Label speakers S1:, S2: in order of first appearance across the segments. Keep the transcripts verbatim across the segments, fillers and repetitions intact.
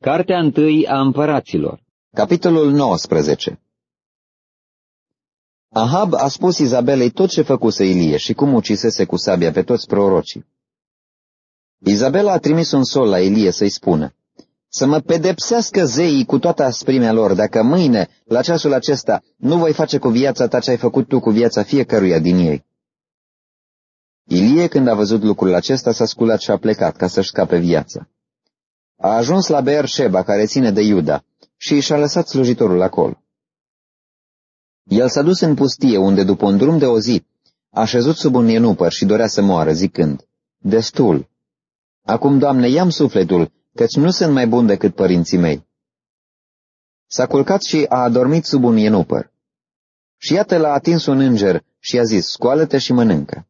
S1: Cartea întâi a împăraților.
S2: Capitolul nouăsprezece. Ahab a spus Izabelei tot ce făcuse Ilie și cum ucisese cu sabia pe toți prorocii. Izabela a trimis un sol la Ilie să-i spună: să mă pedepsească zeii cu toată asprimea lor, dacă mâine, la ceasul acesta, nu voi face cu viața ta ce ai făcut tu cu viața fiecăruia din ei. Ilie, când a văzut lucrul acesta, s-a sculat și a plecat ca să-și scape viața. A ajuns la Beer-Sheba, care ține de Iuda, și și-a lăsat slujitorul acolo. El s-a dus în pustie, unde, după un drum de o zi, a șezut sub un ienupăr și dorea să moară, zicând: destul. Acum, Doamne, ia-mi sufletul, căci nu sunt mai bun decât părinții mei. S-a culcat și a adormit sub un ienupăr. Și iată, l-a atins un înger și i-a zis: scoală-te și mănâncă.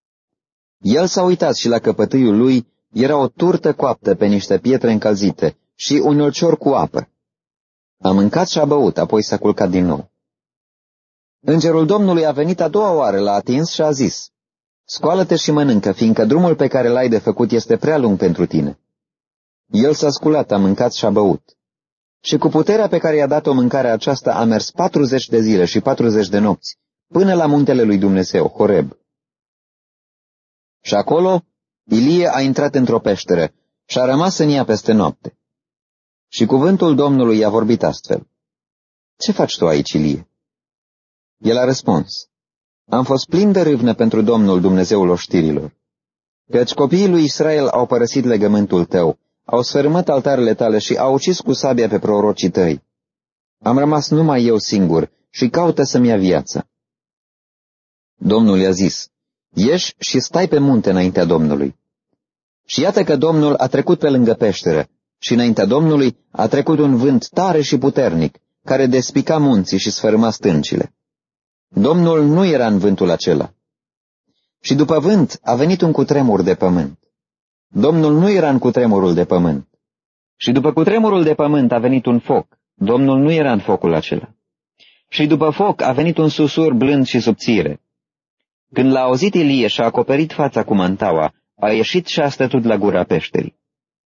S2: El s-a uitat și la căpătâiul lui era o turtă coaptă pe niște pietre încălzite și un ulcior cu apă. A mâncat și a băut, apoi s-a culcat din nou. Îngerul Domnului a venit a doua oară, l-a atins și a zis: scoală-te și mănâncă, fiindcă drumul pe care l-ai de făcut este prea lung pentru tine. El s-a sculat, a mâncat și a băut. Și cu puterea pe care i-a dat-o mâncarea aceasta a mers patruzeci de zile și patruzeci de nopți, până la muntele lui Dumnezeu, Horeb. Și acolo Ilie a intrat într-o peșteră și a rămas în ea peste noapte. Și cuvântul Domnului i-a vorbit astfel: ce faci tu aici, Ilie? El a răspuns: am fost plin de râvnă pentru Domnul, Dumnezeul oștirilor, căci copiii lui Israel au părăsit legământul tău, au sfărâmat altarele tale și au ucis cu sabia pe prorocii tăi. Am rămas numai eu singur și caută să-mi ia viața. Domnul i-a zis: ieși și stai pe munte înaintea Domnului. Și iată că Domnul a trecut pe lângă peșteră și înaintea Domnului a trecut un vânt tare și puternic, care despica munții și sfărâma stâncile. Domnul nu era în vântul acela. Și după vânt a venit un cutremur de pământ. Domnul nu era în cutremurul de pământ. Și după cutremurul de pământ a venit un foc. Domnul nu era în focul acela. Și după foc a venit un susur blând și subțire. Când l-a auzit Ilie și-a acoperit fața cu mantaua, a ieșit și a stătut la gura peșterii.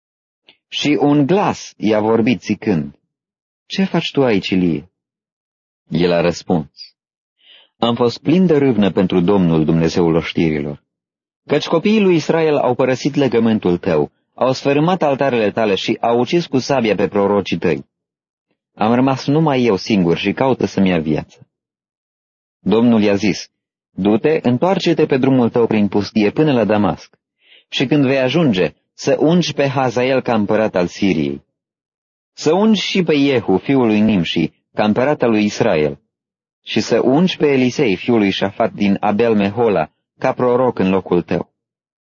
S2: Și un glas i-a vorbit zicând: ce faci tu aici, Ilie? El a răspuns: am fost plin de râvnă pentru Domnul, Dumnezeul oștirilor, căci copiii lui Israel au părăsit legământul tău, au sfărâmat altarele tale și au ucis cu sabia pe prorocii tăi. Am rămas numai eu singur și caută să-mi ia viața. Domnul i-a zis: du-te, întoarce-te pe drumul tău prin pustie până la Damasc, și când vei ajunge, să ungi pe Hazael ca împărat al Siriei. Să ungi și pe Iehu, fiul lui Nimși, ca împărat al lui Israel, și să ungi pe Elisei, fiul lui Șafat din Abel-Mehola, ca proroc în locul tău.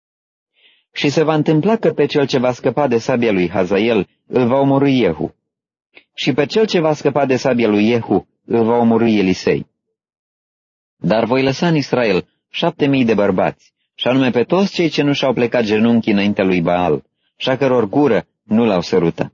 S2: Și se va întâmpla că pe cel ce va scăpa de sabia lui Hazael îl va omorî Iehu, și pe cel ce va scăpa de sabia lui Iehu îl va omorî Elisei. Dar voi lăsa în Israel șapte mii de bărbați, și anume pe toți cei ce nu și-au plecat genunchii înaintea lui Baal, și a căror gură nu l-au sărutat.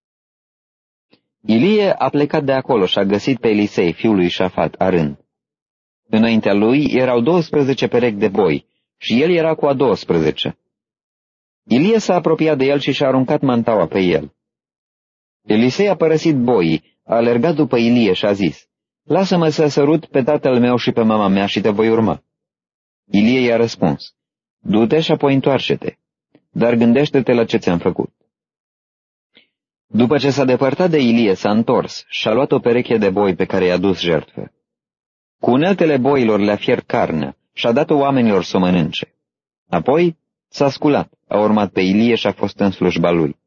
S2: Ilie a plecat de acolo și a găsit pe Elisei, fiul lui Șafat, arând. Înaintea lui erau douăsprezece perechi de boi și el era cu a douăsprezece. Ilie s-a apropiat de el și și-a aruncat mantaua pe el. Elisei a părăsit boii, a alergat după Ilie și a zis: lasă-mă să sărut pe tatăl meu și pe mama mea și te voi urma. Ilie i-a răspuns: du-te și apoi întoarce-te, dar gândește-te la ce ți-am făcut. După ce s-a depărtat de Ilie, s-a întors și a luat o pereche de boi pe care i-a dus jertfă. Cu uneltele boilor le-a fiert carnea și a dat-o oamenilor să o mănânce. Apoi s-a sculat, a urmat pe Ilie și a fost în slujba lui.